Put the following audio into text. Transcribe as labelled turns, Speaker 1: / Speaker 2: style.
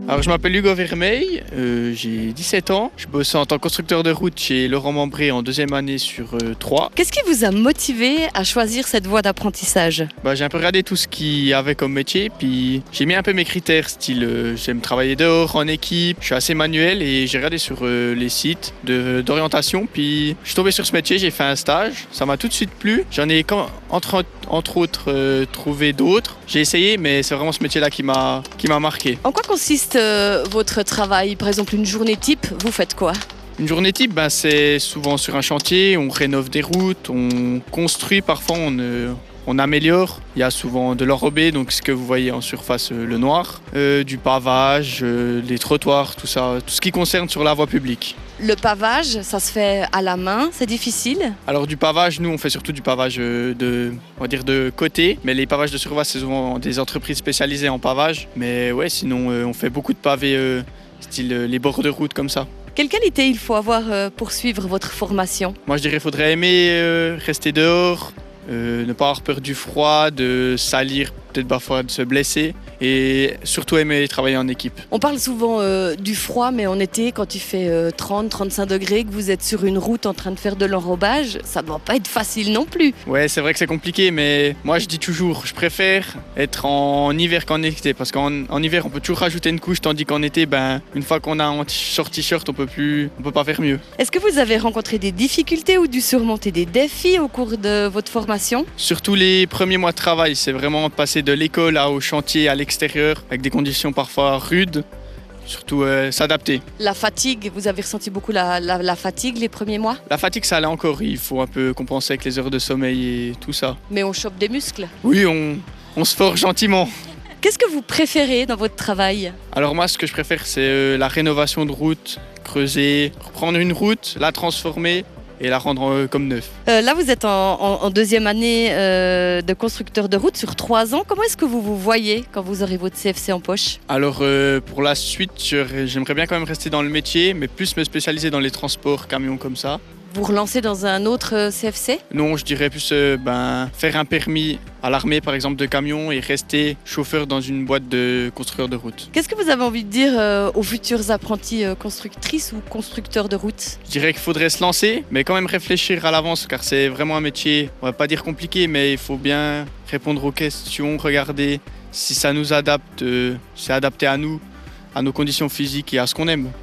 Speaker 1: Alors je m'appelle Hugo Vermeil, j'ai 17 ans, je bosse en tant que constructeur de route chez Laurent Membré en deuxième année sur 3.
Speaker 2: Qu'est-ce qui vous a motivé à choisir cette voie d'apprentissage?
Speaker 1: J'ai un peu regardé tout ce qu'il y avait comme métier, puis j'ai mis un peu mes critères, style j'aime travailler dehors, en équipe, je suis assez manuel et j'ai regardé sur les sites d'orientation, puis je suis tombé sur ce métier, j'ai fait un stage, ça m'a tout de suite plu, j'en ai entre autres trouvé d'autres, j'ai essayé mais c'est vraiment ce métier-là qui m'a marqué.
Speaker 2: En quoi consiste votre travail? Par exemple, une journée type, vous faites quoi?
Speaker 1: Une journée type, c'est souvent sur un chantier, on rénove des routes, on construit, parfois on améliore. Il y a souvent de l'enrobé, donc ce que vous voyez en surface, le noir, du pavage, les trottoirs, tout ça, tout ce qui concerne sur la voie publique.
Speaker 2: Le pavage, ça se fait à la main, c'est difficile?
Speaker 1: Alors du pavage, nous on fait surtout du pavage on va dire de côté, mais les pavages de surface c'est souvent des entreprises spécialisées en pavage. Mais ouais, sinon on fait beaucoup de pavés style les bords de route comme ça.
Speaker 2: Quelle qualité il faut avoir pour suivre votre formation?
Speaker 1: Moi je dirais qu'il faudrait aimer rester dehors, ne pas avoir peur du froid, de salir, peut-être parfois de se blesser et surtout aimer travailler en équipe.
Speaker 2: On parle souvent du froid, mais en été, quand il fait 30-35 degrés, que vous êtes sur une route en train de faire de l'enrobage, ça ne doit pas être facile non plus.
Speaker 1: Ouais, c'est vrai que c'est compliqué, mais moi je dis toujours, je préfère être en hiver qu'en été, parce qu'en hiver on peut toujours rajouter une couche, tandis qu'en été, une fois qu'on a un t-shirt, on peut pas faire mieux.
Speaker 2: Est-ce que vous avez rencontré des difficultés ou dû surmonter des défis au cours de votre formation?
Speaker 1: Surtout les premiers mois de travail, c'est vraiment passer de l'école au chantier, à l'extérieur, avec des conditions parfois rudes, surtout s'adapter.
Speaker 2: La fatigue, vous avez ressenti beaucoup la fatigue les premiers mois?
Speaker 1: La fatigue, ça allait encore, il faut un peu compenser avec les heures de sommeil et tout ça.
Speaker 2: Mais on chope des muscles?
Speaker 1: Oui, on se forge gentiment.
Speaker 2: Qu'est-ce que vous préférez dans votre travail?
Speaker 1: Alors moi, ce que je préfère, c'est la rénovation de route, creuser, reprendre une route, la transformer et la rendre comme neuf.
Speaker 2: Là, vous êtes en deuxième année de constructeur de route sur 3 ans. Comment est-ce que vous vous voyez quand vous aurez votre CFC en poche?
Speaker 1: Alors pour la suite, j'aimerais bien quand même rester dans le métier, mais plus me spécialiser dans les transports, camions comme ça.
Speaker 2: Vous relancez dans un autre CFC?
Speaker 1: Non, je dirais plus faire un permis à l'armée par exemple de camion et rester chauffeur dans une boîte de constructeurs de route.
Speaker 2: Qu'est-ce que vous avez envie de dire aux futurs apprentis constructrices ou constructeurs de route?
Speaker 1: Je dirais qu'il faudrait se lancer, mais quand même réfléchir à l'avance car c'est vraiment un métier, on va pas dire compliqué, mais il faut bien répondre aux questions, regarder si ça nous adapte, c'est adapté à nous, à nos conditions physiques et à ce qu'on aime.